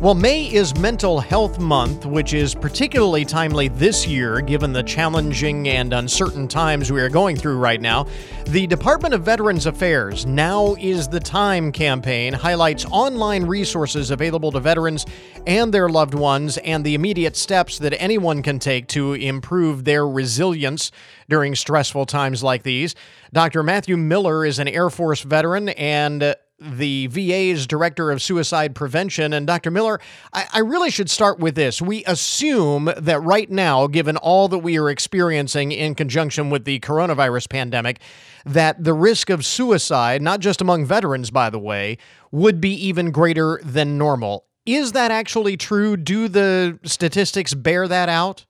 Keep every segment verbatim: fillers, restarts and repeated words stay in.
Well, May is Mental Health Month, which is particularly timely this year given the challenging and uncertain times we are going through right now. The Department of Veterans Affairs Now is the Time campaign highlights online resources available to veterans and their loved ones and the immediate steps that anyone can take to improve their resilience during stressful times like these. Doctor Matthew Miller is an Air Force veteran and the V A's Director of Suicide Prevention. And Doctor Miller, I, I really should start with this. We assume that right now, given all that we are experiencing in conjunction with the coronavirus pandemic, that the risk of suicide, not just among veterans, by the way, would be even greater than normal. Is that actually true? Do the statistics bear that out?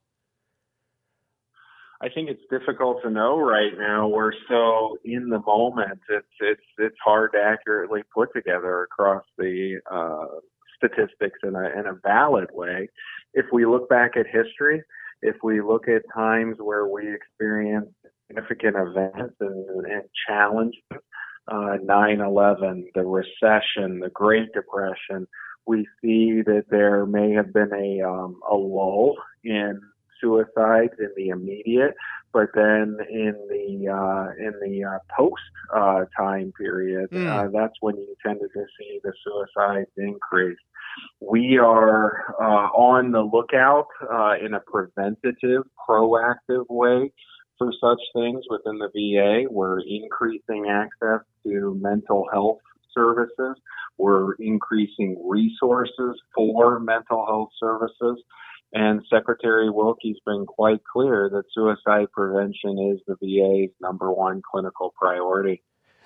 I think it's difficult to know right now. We're so in the moment. It's it's it's hard to accurately put together across the uh, statistics in a in a valid way. If we look back at history, if we look at times where we experienced significant events and, and challenges, uh, nine eleven, the recession, the Great Depression, we see that there may have been a um, a lull in suicides in the immediate, but then in the uh, in the uh, post uh, time period, mm. uh, that's when you tended to see the suicides increase. We are uh, on the lookout uh, in a preventative, proactive way for such things within the V A. We're increasing access to mental health services. We're increasing resources for mental health services. And Secretary Wilkie's been quite clear that suicide prevention is the V A's number one clinical priority.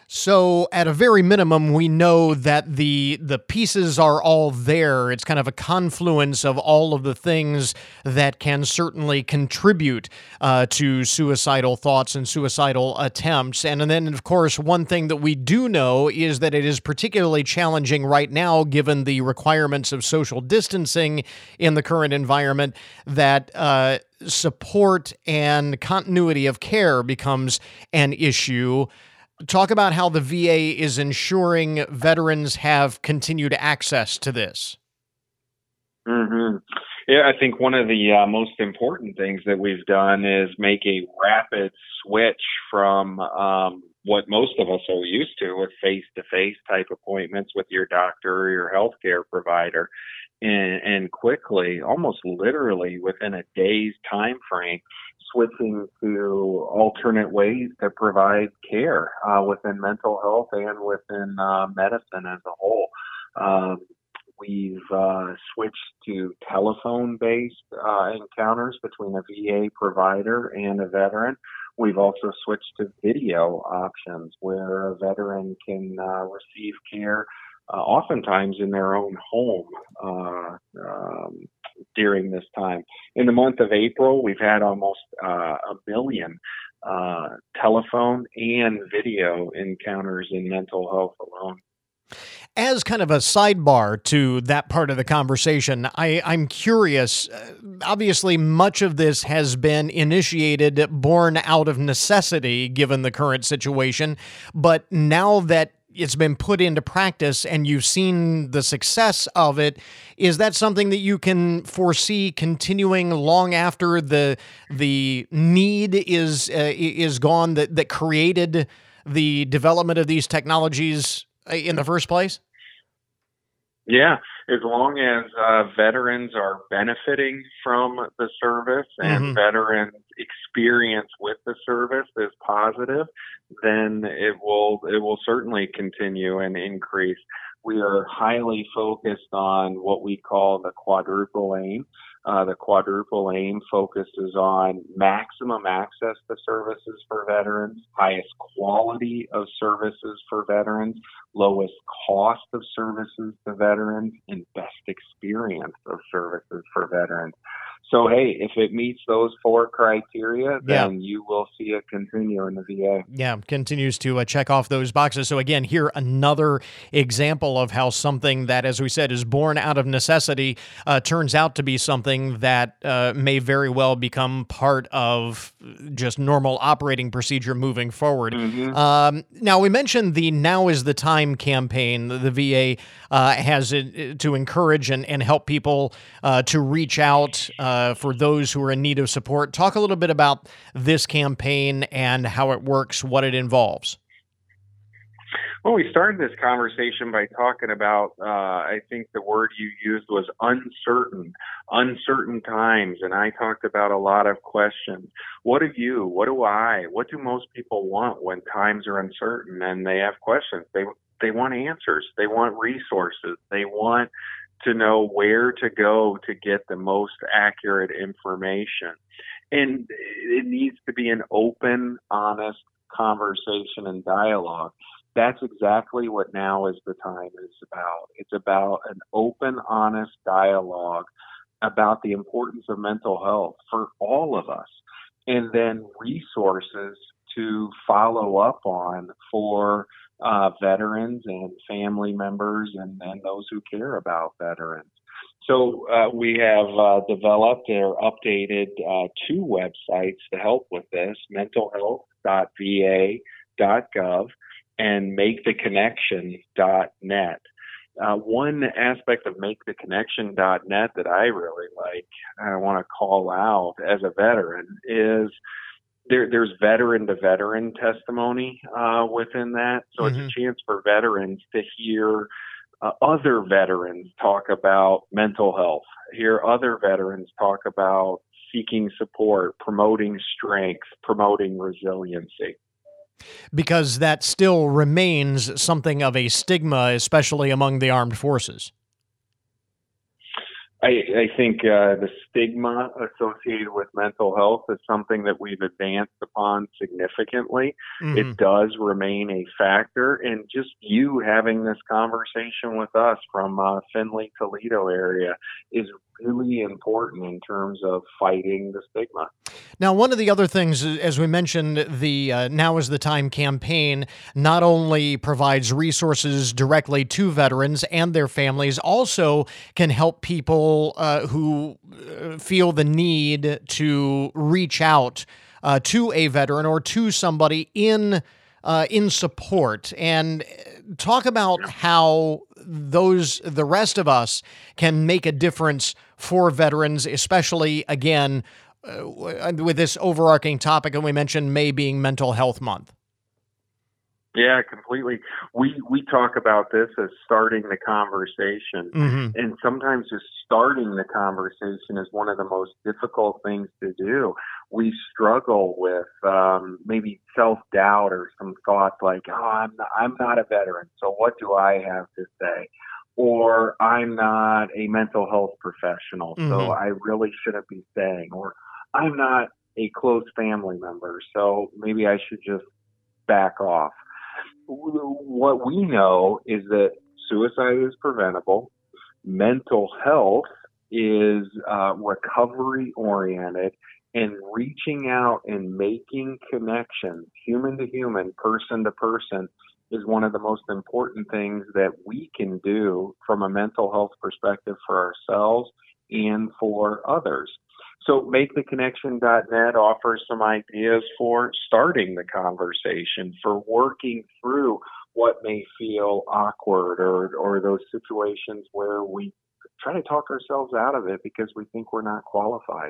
So at a very minimum, we know that the the pieces are all there. It's kind of a confluence of all of the things that can certainly contribute uh, to suicidal thoughts and suicidal attempts. And, and then, of course, one thing that we do know is that it is particularly challenging right now, given the requirements of social distancing in the current environment, that uh, support and continuity of care becomes an issue. Talk about how the V A is ensuring veterans have continued access to this. Mm-hmm. Yeah, I think one of the uh, most important things that we've done is make a rapid switch from um, what most of us are used to with face-to-face type appointments with your doctor or your healthcare provider. And, and quickly, almost literally within a day's time frame, switching to alternate ways to provide care uh, within mental health and within uh, medicine as a whole. Um, we've uh, switched to telephone-based uh, encounters between a V A provider and a veteran. We've also switched to video options where a veteran can uh, receive care Uh, oftentimes in their own home uh, um, during this time. In the month of April, we've had almost uh, a million uh, telephone and video encounters in mental health alone. As kind of a sidebar to that part of the conversation, I, I'm curious. Uh, obviously, much of this has been initiated, born out of necessity, given the current situation. But now that it's been put into practice and you've seen the success of it, is that something that you can foresee continuing long after the the need is uh, is gone that, that created the development of these technologies in the first place? Yeah, as long as uh, veterans are benefiting from the service and mm-hmm. veterans' experience with the service is positive, then it will it will certainly continue and increase. We are highly focused on what we call the quadruple aim. Uh, the quadruple aim focuses on maximum access to services for veterans, highest quality of services for veterans, lowest cost of services to veterans, and best experience of services for veterans. So, hey, if it meets those four criteria, Yeah. then you will see it continue in the V A. Yeah, continues to uh, check off those boxes. So again, here another example of how something that, as we said, is born out of necessity uh, turns out to be something that uh, may very well become part of just normal operating procedure moving forward. Mm-hmm. Um, now, we mentioned the Now is the Time campaign. The V A uh, has it to encourage and, and help people uh, to reach out uh, for those who are in need of support. Talk a little bit about this campaign and how it works, what it involves. Well, we started this conversation by talking about, uh, I think the word you used was uncertain, uncertain times. And I talked about a lot of questions. What do you, what do I, what do most people want when times are uncertain and they have questions? They, they want answers. They want resources. They want to know where to go to get the most accurate information. And it needs to be an open, honest conversation and dialogue. That's exactly what Now is the Time is about. It's about an open, honest dialogue about the importance of mental health for all of us, and then resources to follow up on for uh, veterans and family members and, and those who care about veterans. So uh, we have uh, developed or updated uh, two websites to help with this, mental health dot v a dot gov and make the connection dot net. Uh, one aspect of make the connection dot net that I really like, I want to call out as a veteran, is there, there's veteran-to-veteran testimony uh, within that. So Mm-hmm. it's a chance for veterans to hear uh, other veterans talk about mental health, hear other veterans talk about seeking support, promoting strength, promoting resiliency. Because that still remains something of a stigma, especially among the armed forces. I, I think uh, the stigma associated with mental health is something that we've advanced upon significantly. Mm-hmm. It does remain a factor, and just you having this conversation with us from uh, Findlay, Toledo area is really important in terms of fighting the stigma. Now, one of the other things, as we mentioned, the uh, Now is the Time campaign not only provides resources directly to veterans and their families, also can help people uh, who feel the need to reach out uh, to a veteran or to somebody in uh, in support, and talk about how those the rest of us can make a difference for veterans, especially again uh, with this overarching topic, and we mentioned May being Mental Health Month. Yeah, completely. We we talk about this as starting the conversation, Mm-hmm. and sometimes just starting the conversation is one of the most difficult things to do. We struggle with um, maybe self-doubt or some thoughts like, "Oh, I'm not, I'm not a veteran, so what do I have to say?" Or "I'm not a mental health professional, Mm-hmm. so I really shouldn't be saying." Or "I'm not a close family member, so maybe I should just back off." What we know is that suicide is preventable. Mental health is uh, recovery oriented, and reaching out and making connections, human to human, person to person, is one of the most important things that we can do from a mental health perspective for ourselves and for others. So make the connection dot net offers some ideas for starting the conversation, for working through what may feel awkward, or, or those situations where we try to talk ourselves out of it because we think we're not qualified.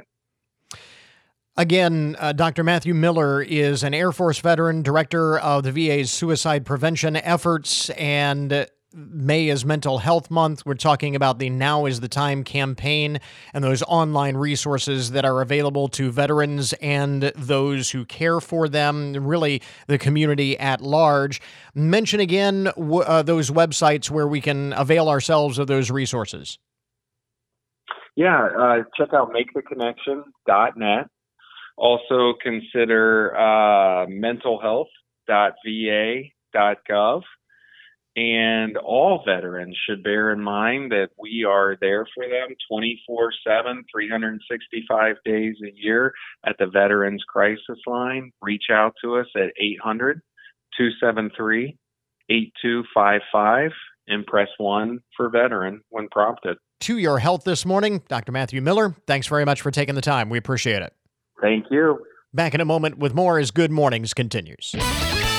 Again, uh, Doctor Matthew Miller is an Air Force veteran, director of the V A's suicide prevention efforts, and May is Mental Health Month. We're talking about the Now is the Time campaign and those online resources that are available to veterans and those who care for them, really the community at large. Mention again w- uh, those websites where we can avail ourselves of those resources. Yeah, uh, check out make the connection dot net. Also consider uh, mental health dot v a dot gov. And all veterans should bear in mind that we are there for them twenty-four seven, three hundred sixty-five days a year at the Veterans Crisis Line. Reach out to us at eight hundred, two seven three, eight two five five and press one for veteran when prompted. To Your Health this morning, Doctor Matthew Miller, thanks very much for taking the time. We appreciate it. Thank you. Back in a moment with more as Good Mornings continues.